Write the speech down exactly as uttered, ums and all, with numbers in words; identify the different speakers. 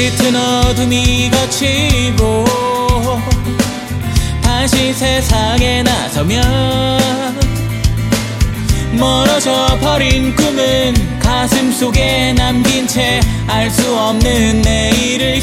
Speaker 1: 짙은 어둠이 걷히고 다시 세상에 나서면 멀어져 버린 꿈은 가슴 속에 남긴 채 알 수 없는 내일을